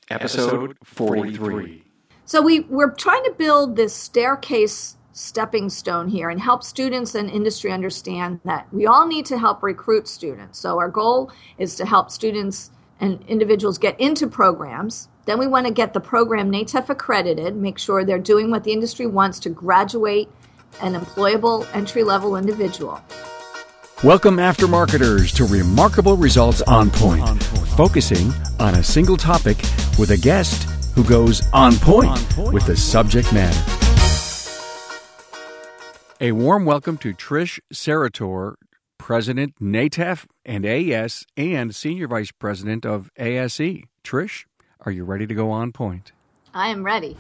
Episode 43. So we're trying to build this staircase stepping stone here and help students and industry understand that we all need to help recruit students. So our goal is to help students and individuals get into programs. Then we want to get the program NATEF accredited, make sure they're doing what the industry wants to graduate an employable entry-level individual. Welcome, aftermarketers, to Remarkable Results on Point, focusing on a single topic with a guest who goes on point with the subject matter. A warm welcome to Trish Sarator, President, NATEF and AES, and Senior Vice President of ASE. Trish, are you ready to go on point? I am ready.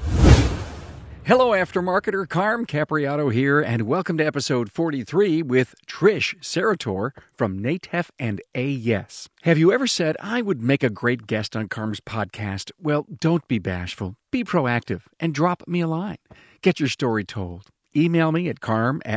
Hello, aftermarketer. Carm Capriato here, and welcome to episode 43 with Trish Sarator from NATEF and AES. Have you ever said, I would make a great guest on Carm's podcast? Well, don't be bashful. Be proactive and drop me a line. Get your story told. Email me at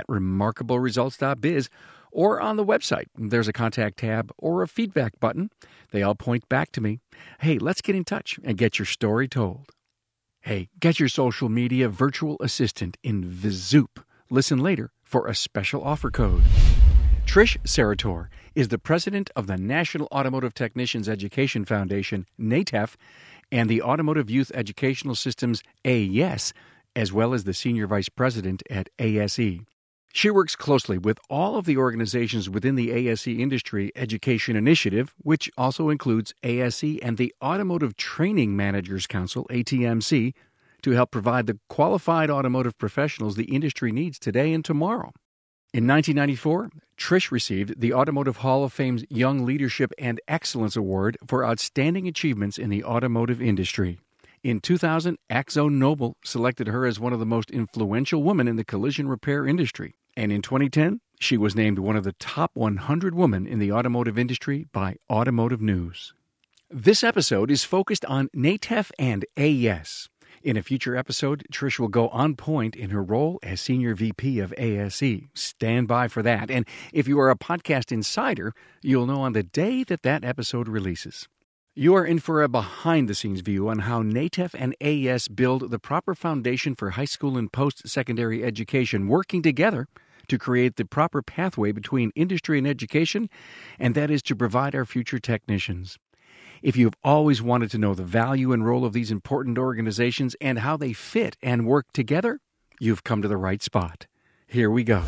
carm@remarkableresults.biz or on the website. There's a contact tab or a feedback button. They all point back to me. Hey, let's get in touch and get your story told. Hey, get your social media virtual assistant in Vizoop. Listen later for a special offer code. Trish Sarator is the president of the National Automotive Technicians Education Foundation, NATEF, and the Automotive Youth Educational Systems, AES, as well as the senior vice president at ASE. She works closely with all of the organizations within the ASE Industry Education Initiative, which also includes ASE and the Automotive Training Managers Council, ATMC, to help provide the qualified automotive professionals the industry needs today and tomorrow. In 1994, Trish received the Automotive Hall of Fame's Young Leadership and Excellence Award for outstanding achievements in the automotive industry. In 2000, AkzoNobel selected her as one of the most influential women in the collision repair industry. And in 2010, she was named one of the top 100 women in the automotive industry by Automotive News. This episode is focused on NATEF and AES. In a future episode, Trish will go on point in her role as Senior VP of ASE. Stand by for that. And if you are a podcast insider, you'll know on the day that episode releases. You are in for a behind-the-scenes view on how NATEF and AES build the proper foundation for high school and post-secondary education, working together to create the proper pathway between industry and education, and that is to provide our future technicians. If you've always wanted to know the value and role of these important organizations and how they fit and work together, you've come to the right spot. Here we go.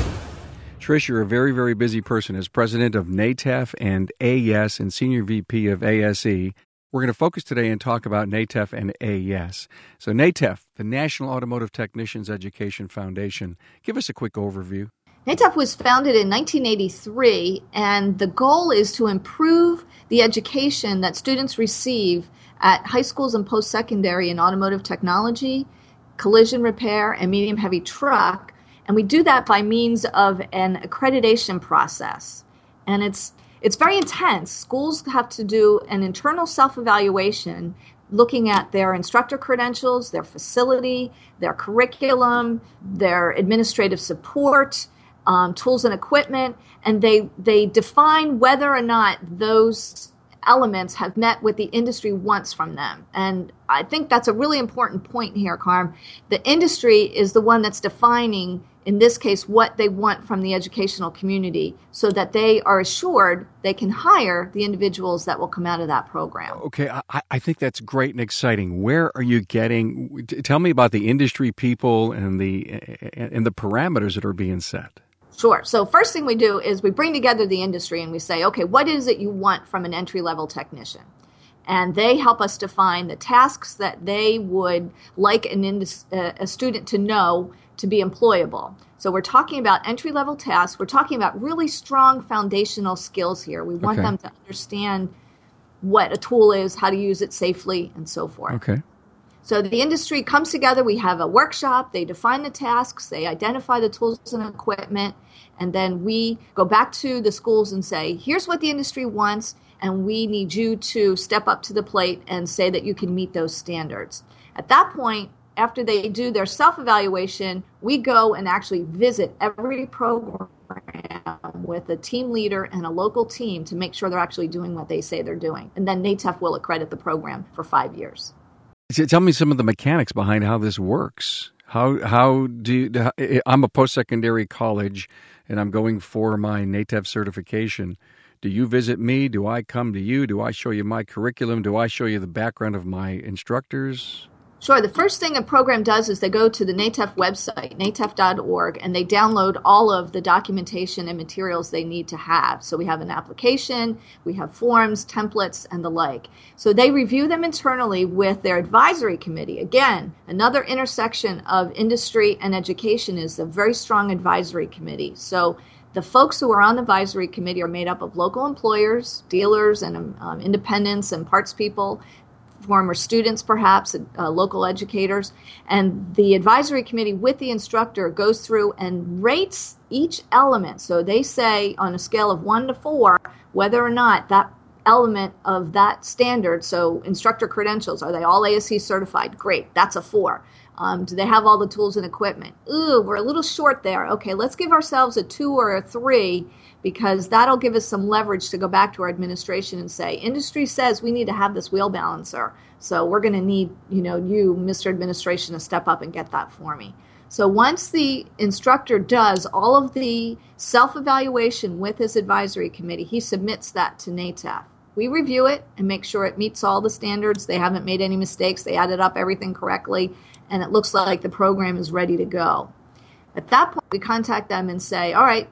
Trish, you're a very, very busy person as president of NATEF and AES and senior VP of ASE. We're going to focus today and talk about NATEF and AES. So NATEF, the National Automotive Technicians Education Foundation. Give us a quick overview. NATEF was founded in 1983, and the goal is to improve the education that students receive at high schools and post-secondary in automotive technology, collision repair, and medium-heavy truck. And we do that by means of an accreditation process. And it's very intense. Schools have to do an internal self-evaluation looking at their instructor credentials, their facility, their curriculum, their administrative support, tools and equipment, and they define whether or not those elements have met what the industry wants from them. And I think that's a really important point here, Carm. The industry is the one that's defining, in this case, what they want from the educational community so that they are assured they can hire the individuals that will come out of that program. Okay, I think that's great and exciting. Where are you getting, tell me about the industry people and the parameters that are being set. Sure. So first thing we do is we bring together the industry and we say, okay, what is it you want from an entry-level technician? And they help us define the tasks that they would like a student to know to be employable. So we're talking about entry-level tasks. We're talking about really strong foundational skills here. We want them to understand what a tool is, how to use it safely, and so forth. Okay. So the industry comes together. We have a workshop. They define the tasks. They identify the tools and equipment. And then we go back to the schools and say, here's what the industry wants, and we need you to step up to the plate and say that you can meet those standards. At that point, after they do their self-evaluation, we go and actually visit every program with a team leader and a local team to make sure they're actually doing what they say they're doing. And then NATEF will accredit the program for 5 years. Tell me some of the mechanics behind how this works. How do you, I'm a post-secondary college and I'm going for my NATEF certification. Do you visit me? Do I come to you? Do I show you my curriculum? Do I show you the background of my instructors? Sure. The first thing a program does is they go to the NATEF website, natef.org, and they download all of the documentation and materials they need to have. So we have an application, we have forms, templates, and the like. So they review them internally with their advisory committee. Again, another intersection of industry and education is a very strong advisory committee. So the folks who are on the advisory committee are made up of local employers, dealers, and independents and parts people, former students perhaps, local educators. And the advisory committee with the instructor goes through and rates each element. So they say on a scale of 1 to 4 whether or not that element of that standard, so instructor credentials, are they all ASE certified? Great, that's a 4. Do they have all the tools and equipment? Ooh, we're a little short there. Okay, let's give ourselves a 2 or a 3 because that'll give us some leverage to go back to our administration and say, industry says we need to have this wheel balancer. So we're going to need, you, Mr. Administration, to step up and get that for me. So once the instructor does all of the self-evaluation with his advisory committee, he submits that to NATEF. We review it and make sure it meets all the standards. They haven't made any mistakes. They added up everything correctly, and it looks like the program is ready to go. At that point, we contact them and say, all right,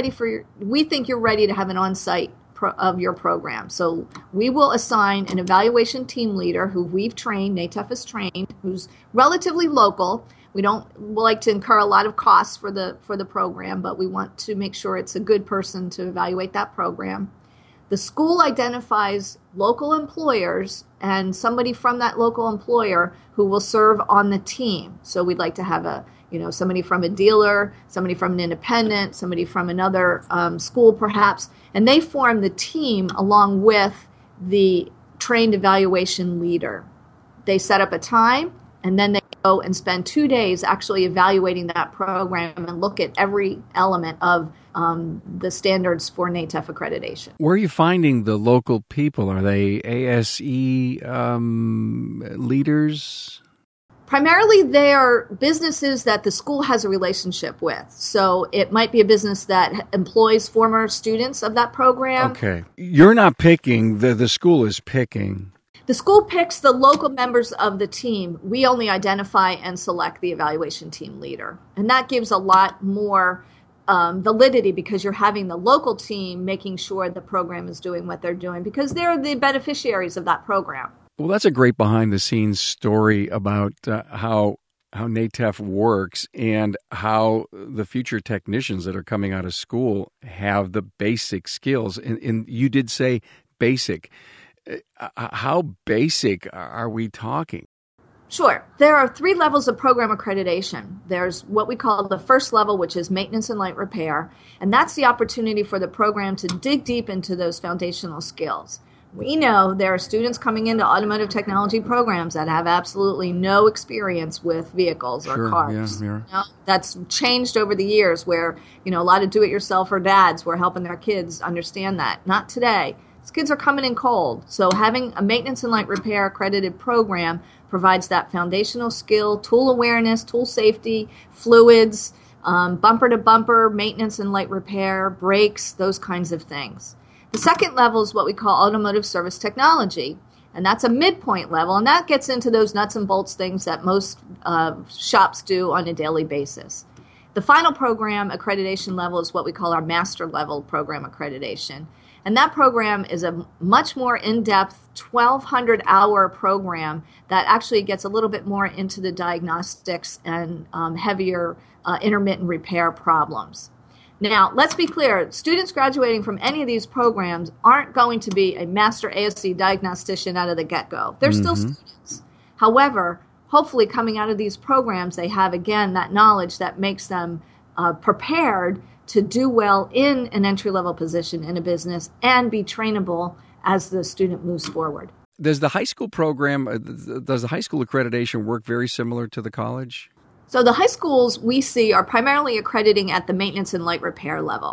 we think you're ready to have an on-site of your program. So we will assign an evaluation team leader who we've trained, NATEF has trained, who's relatively local. We like to incur a lot of costs for the program, but we want to make sure it's a good person to evaluate that program. The school identifies local employers and somebody from that local employer who will serve on the team. So we'd like to have somebody from a dealer, somebody from an independent, somebody from another school perhaps, and they form the team along with the trained evaluation leader. They set up a time, and then they go and spend 2 days actually evaluating that program and look at every element of the standards for NATEF accreditation. Where are you finding the local people? Are they ASE leaders? Primarily, they are businesses that the school has a relationship with. So it might be a business that employs former students of that program. Okay. You're not picking, the school is picking. The school picks the local members of the team. We only identify and select the evaluation team leader. And that gives a lot more validity because you're having the local team making sure the program is doing what they're doing because they're the beneficiaries of that program. Well, that's a great behind-the-scenes story about how NATEF works and how the future technicians that are coming out of school have the basic skills. And you did say basic. How basic are we talking? Sure. There are 3 levels of program accreditation. There's what we call the first level, which is maintenance and light repair, and that's the opportunity for the program to dig deep into those foundational skills. We know there are students coming into automotive technology programs that have absolutely no experience with vehicles or cars. Yeah. That's changed over the years where, a lot of do-it-yourselfer dads were helping their kids understand that. Not today. These kids are coming in cold. So having a maintenance and light repair accredited program provides that foundational skill, tool awareness, tool safety, fluids, bumper-to-bumper maintenance and light repair, brakes, those kinds of things. The second level is what we call automotive service technology, and that's a midpoint level, and that gets into those nuts and bolts things that most shops do on a daily basis. The final program accreditation level is what we call our master level program accreditation, and that program is a much more in-depth 1,200-hour program that actually gets a little bit more into the diagnostics and heavier intermittent repair problems. Now, let's be clear. Students graduating from any of these programs aren't going to be a master ASE diagnostician out of the get-go. They're still students. However, hopefully coming out of these programs, they have, again, that knowledge that makes them prepared to do well in an entry-level position in a business and be trainable as the student moves forward. Does the high school program, does the high school accreditation work very similar to the college? So the high schools we see are primarily accrediting at the maintenance and light repair level.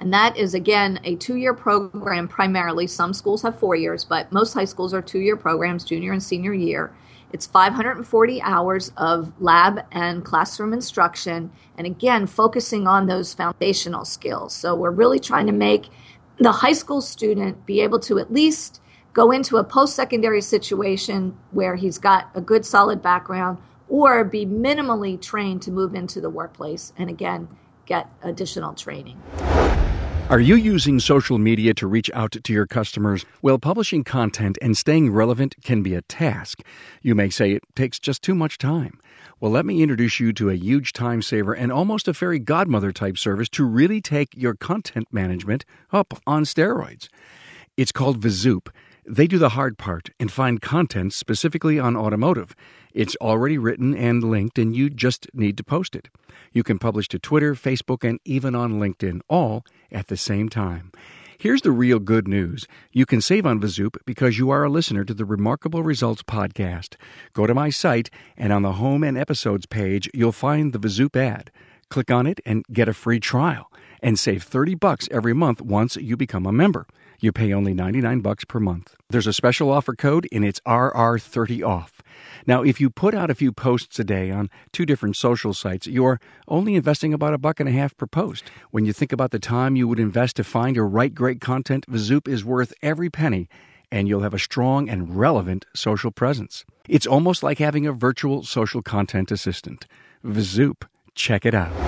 And that is, again, a 2-year program primarily. Some schools have 4 years, but most high schools are 2-year programs, junior and senior year. It's 540 hours of lab and classroom instruction, and again, focusing on those foundational skills. So we're really trying to make the high school student be able to at least go into a post-secondary situation where he's got a good solid background, or be minimally trained to move into the workplace and again get additional training. Are you using social media to reach out to your customers? Well, publishing content and staying relevant can be a task. You may say it takes just too much time. Well, let me introduce you to a huge time saver and almost a fairy godmother type service to really take your content management up on steroids. It's called Vizoop. They do the hard part and find content specifically on automotive. It's already written and linked, and you just need to post it. You can publish to Twitter, Facebook, and even on LinkedIn, all at the same time. Here's the real good news. You can save on Vizoop because you are a listener to the Remarkable Results podcast. Go to my site, and on the Home and Episodes page, you'll find the Vizoop ad. Click on it and get a free trial, and save $30 every month once you become a member. You pay only $99 per month. There's a special offer code, and it's RR30OFF. Now, if you put out a few posts a day on 2 different social sites, you're only investing about $1.50 per post. When you think about the time you would invest to find or write great content, Vizoop is worth every penny, and you'll have a strong and relevant social presence. It's almost like having a virtual social content assistant. Vizoop. Check it out.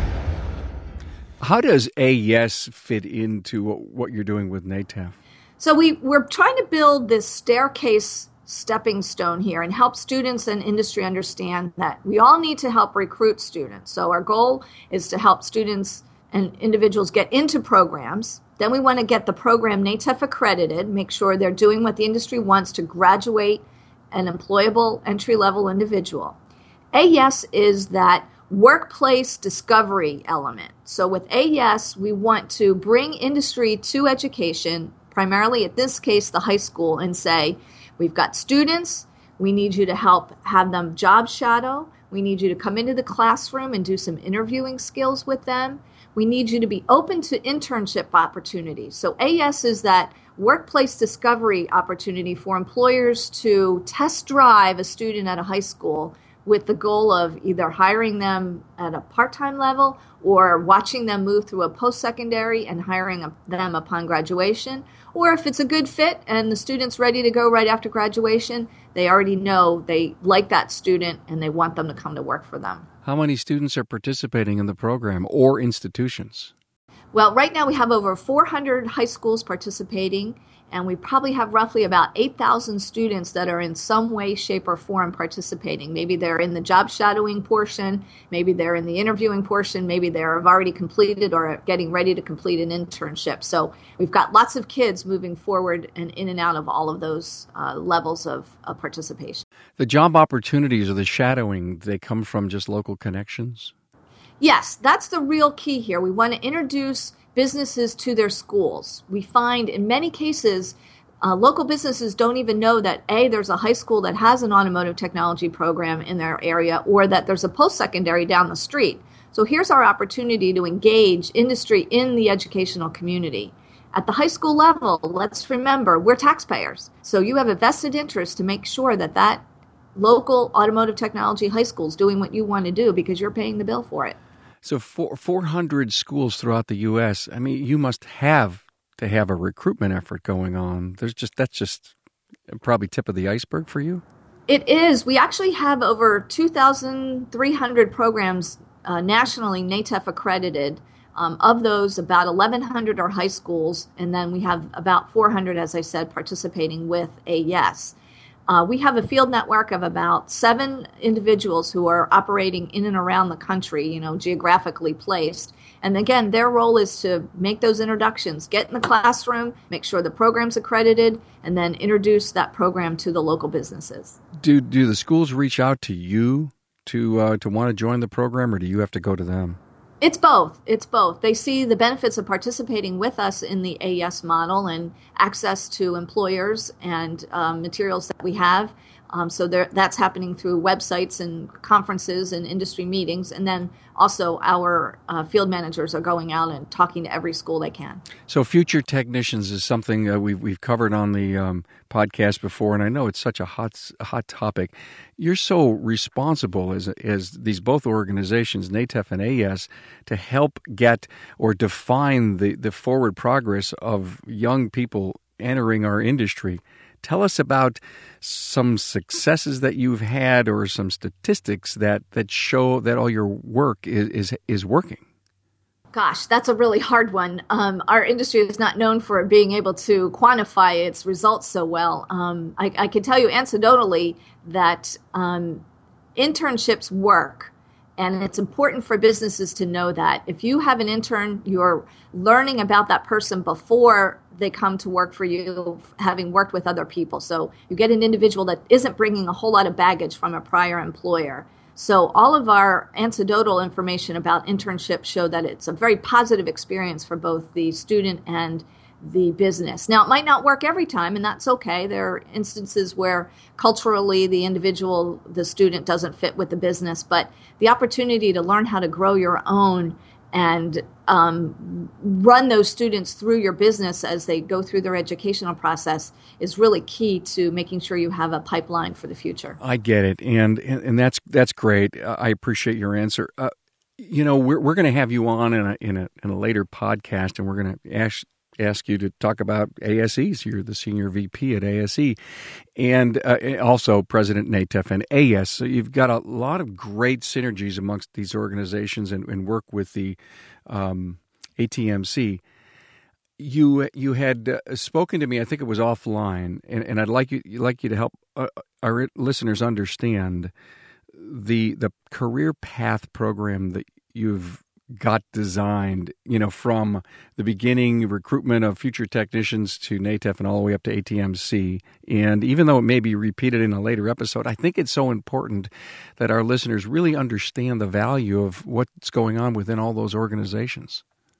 How does AES fit into what you're doing with NATEF? So we're trying to build this staircase stepping stone here and help students and industry understand that we all need to help recruit students. So our goal is to help students and individuals get into programs. Then we want to get the program NATEF accredited, make sure they're doing what the industry wants to graduate an employable entry-level individual. AES is that workplace discovery element. So with AES, we want to bring industry to education, primarily in this case, the high school, and say, we've got students, we need you to help have them job shadow, we need you to come into the classroom and do some interviewing skills with them, we need you to be open to internship opportunities. So AES is that workplace discovery opportunity for employers to test drive a student at a high school with the goal of either hiring them at a part-time level or watching them move through a post-secondary and hiring them upon graduation. Or if it's a good fit and the student's ready to go right after graduation, they already know they like that student and they want them to come to work for them. How many students are participating in the program or institutions? Well, right now we have over 400 high schools participating, and we probably have roughly about 8,000 students that are in some way, shape, or form participating. Maybe they're in the job shadowing portion, maybe they're in the interviewing portion, maybe they have already completed or are getting ready to complete an internship. So we've got lots of kids moving forward and in and out of all of those levels of participation. The job opportunities or the shadowing, they come from just local connections? Yes, that's the real key here. We want to introduce businesses to their schools. We find in many cases, local businesses don't even know that, A, there's a high school that has an automotive technology program in their area, or that there's a post-secondary down the street. So here's our opportunity to engage industry in the educational community. At the high school level, let's remember, we're taxpayers. So you have a vested interest to make sure that that local automotive technology high school is doing what you want to do because you're paying the bill for it. So 400 schools throughout the U.S., I mean, you must have to have a recruitment effort going on. That's just probably tip of the iceberg for you? It is. We actually have over 2,300 programs nationally NATEF accredited. Of those, about 1,100 are high schools, and then we have about 400, as I said, participating with AES. We have a field network of about 7 individuals who are operating in and around the country, geographically placed. And again, their role is to make those introductions, get in the classroom, make sure the program's accredited, and then introduce that program to the local businesses. Do the schools reach out to you to want to join the program, or do you have to go to them? It's both. They see the benefits of participating with us in the AES model and access to employers and materials that we have. So that's happening through websites and conferences and industry meetings. And then also our field managers are going out and talking to every school they can. So future technicians is something we've covered on the podcast before, and I know it's such a hot topic. You're so responsible as these both organizations, NATEF and AES, to help get or define the forward progress of young people entering our industry. Tell us about some successes that you've had or some statistics that show that all your work is working. Gosh, that's a really hard one. Our industry is not known for being able to quantify its results so well. I can tell you anecdotally that internships work. And it's important for businesses to know that. If you have an intern, you're learning about that person before they come to work for you, having worked with other people. So you get an individual that isn't bringing a whole lot of baggage from a prior employer. So all of our anecdotal information about internships show that it's a very positive experience for both the student and the business. Now, it might not work every time, and that's okay. There are instances where culturally the student doesn't fit with the business, but the opportunity to learn how to grow your own and run those students through your business as they go through their educational process is really key to making sure you have a pipeline for the future. I get it, and that's great. I appreciate your answer. We're going to have you on in a later podcast, and we're going to ask you to talk about ASEs. You're the senior VP at ASE, and also President NATEF and AES. So you've got a lot of great synergies amongst these organizations and work with the ATMC. You had spoken to me, I think it was offline, and I'd like you to help our listeners understand the career path program that you've got designed, from the beginning recruitment of future technicians to NATEF and all the way up to ATMC. And even though it may be repeated in a later episode, I think it's so important that our listeners really understand the value of what's going on within all those organizations.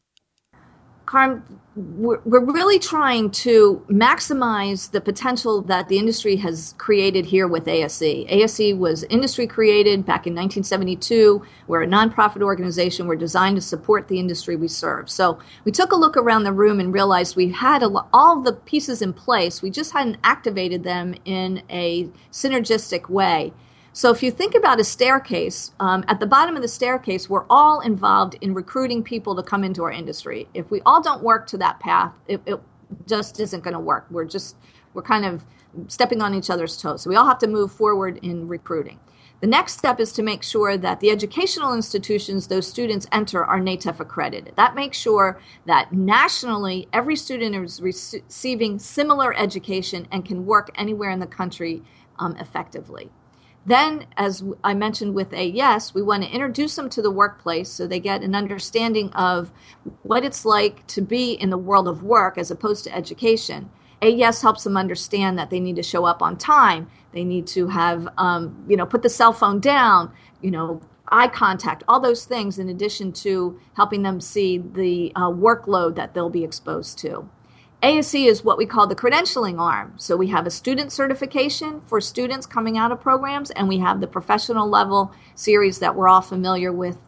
Carm, we're really trying to maximize the potential that the industry has created here with ASE. ASE was industry created back in 1972. We're a nonprofit organization. We're designed to support the industry we serve. So we took a look around the room and realized we had all the pieces in place. We just hadn't activated them in a synergistic way. So if you think about a staircase, at the bottom of the staircase, we're all involved in recruiting people to come into our industry. If we all don't work to that path, it just isn't going to work. We're kind of stepping on each other's toes. So we all have to move forward in recruiting. The next step is to make sure that the educational institutions those students enter are NATEF accredited. That makes sure that nationally every student is receiving similar education and can work anywhere in the country effectively. Then, as I mentioned with AES, we want to introduce them to the workplace so they get an understanding of what it's like to be in the world of work as opposed to education. AES helps them understand that they need to show up on time. They need to have, put the cell phone down, eye contact, all those things in addition to helping them see the workload that they'll be exposed to. ASE is what we call the credentialing arm. So we have a student certification for students coming out of programs, and we have the professional level series that we're all familiar with,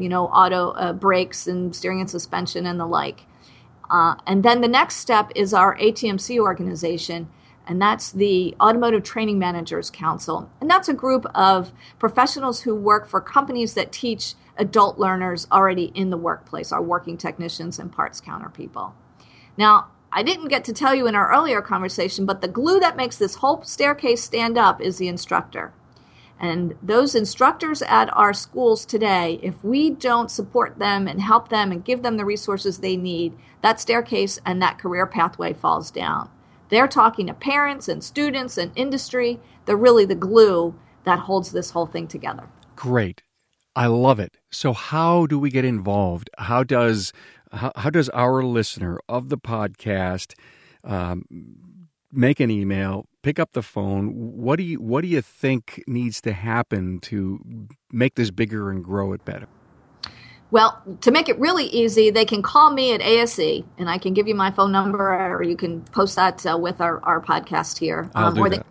auto brakes and steering and suspension and the like. And then the next step is our ATMC organization, and that's the Automotive Training Managers Council. And that's a group of professionals who work for companies that teach adult learners already in the workplace, our working technicians and parts counter people. Now, I didn't get to tell you in our earlier conversation, but the glue that makes this whole staircase stand up is the instructor. And those instructors at our schools today, if we don't support them and help them and give them the resources they need, that staircase and that career pathway falls down. They're talking to parents and students and industry. They're really the glue that holds this whole thing together. Great. I love it. So how do we get involved? How does our listener of the podcast make an email, pick up the phone? What do you think needs to happen to make this bigger and grow it better? Well, to make it really easy, they can call me at ASE, and I can give you my phone number, or you can post that with our podcast here. I'll do that.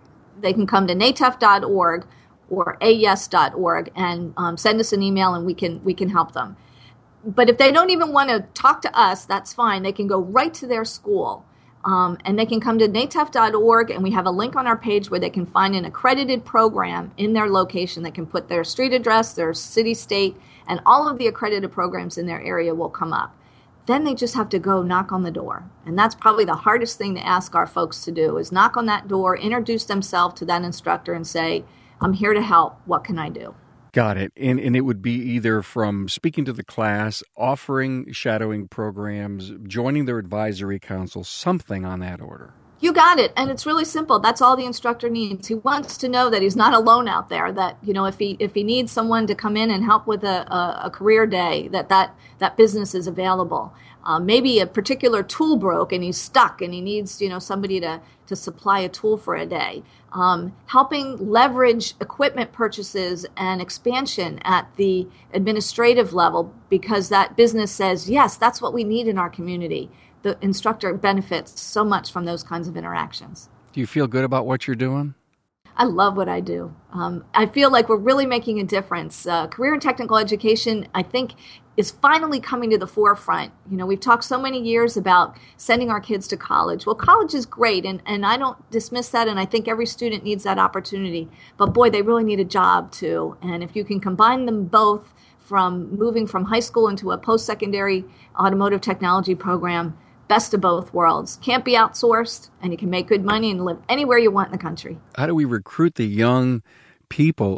they can come to natef.org or ayes.org and send us an email, and we can help them. But if they don't even want to talk to us, that's fine. They can go right to their school, and they can come to natef.org, and we have a link on our page where they can find an accredited program in their location. They can put their street address, their city, state, and all of the accredited programs in their area will come up. Then they just have to go knock on the door. And that's probably the hardest thing to ask our folks to do, is knock on that door, introduce themselves to that instructor and say, I'm here to help. What can I do? Got it. And it would be either from speaking to the class, offering shadowing programs, joining their advisory council, something on that order. You got it. And it's really simple. That's all the instructor needs. He wants to know that he's not alone out there, that, if he needs someone to come in and help with a career day, that business is available. Maybe a particular tool broke and he's stuck and he needs, somebody to supply a tool for a day. Helping leverage equipment purchases and expansion at the administrative level, because that business says, yes, that's what we need in our community. The instructor benefits so much from those kinds of interactions. Do you feel good about what you're doing? I love what I do. I feel like we're really making a difference. Career and technical education, I think, is finally coming to the forefront. We've talked so many years about sending our kids to college. Well, college is great, and I don't dismiss that, and I think every student needs that opportunity. But boy, they really need a job too. And if you can combine them both, from moving from high school into a post-secondary automotive technology program, best of both worlds. Can't be outsourced, and you can make good money and live anywhere you want in the country. How do we recruit the young people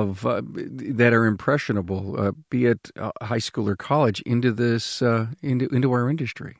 that are impressionable, be it high school or college, into this into our industry?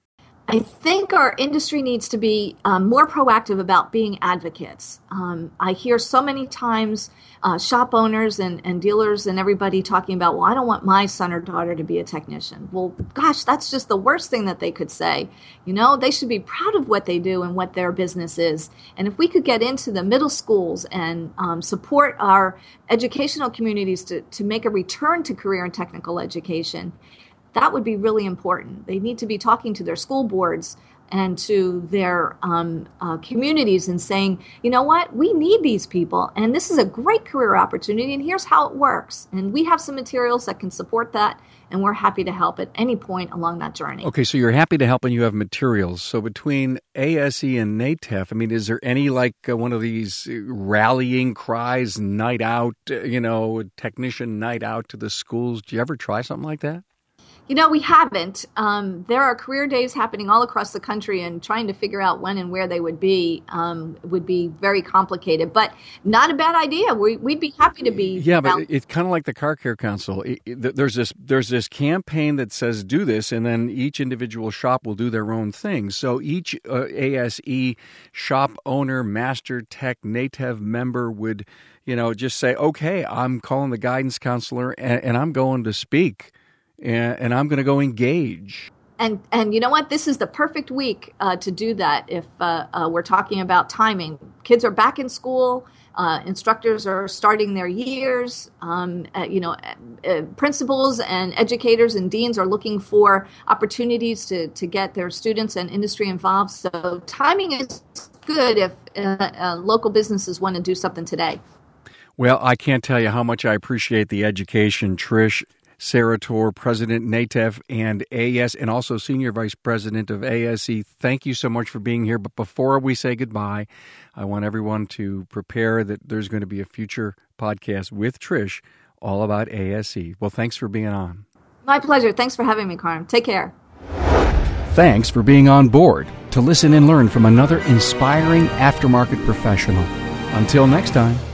I think our industry needs to be more proactive about being advocates. I hear so many times shop owners and dealers and everybody talking about, well, I don't want my son or daughter to be a technician. Well, gosh, that's just the worst thing that they could say. They should be proud of what they do and what their business is. And if we could get into the middle schools and support our educational communities to make a return to career and technical education, that would be really important. They need to be talking to their school boards and to their communities and saying, you know what, we need these people, and this is a great career opportunity, and here's how it works. And we have some materials that can support that, and we're happy to help at any point along that journey. Okay, so you're happy to help and you have materials. So between ASE and NATEF, is there any one of these rallying cries, night out, technician night out to the schools? Do you ever try something like that? We haven't. There are career days happening all across the country, and trying to figure out when and where they would be very complicated. But not a bad idea. We'd be happy to be. Yeah, but it's kind of like the Car Care Council. There's this campaign that says do this, and then each individual shop will do their own thing. So each ASE shop owner, master tech, NATEV member would, just say, okay, I'm calling the guidance counselor, and I'm going to speak. And I'm going to go engage. And you know what? This is the perfect week to do that if we're talking about timing. Kids are back in school. Instructors are starting their years. Principals and educators and deans are looking for opportunities to get their students and industry involved. So timing is good if local businesses want to do something today. Well, I can't tell you how much I appreciate the education, Trish Sarator, President NATEF and AES, and also Senior Vice President of ASE. Thank you so much for being here. But before we say goodbye, I want everyone to prepare that there's going to be a future podcast with Trish all about ASE. Well, thanks for being on. My pleasure. Thanks for having me, Carm. Take care. Thanks for being on board to listen and learn from another inspiring aftermarket professional. Until next time.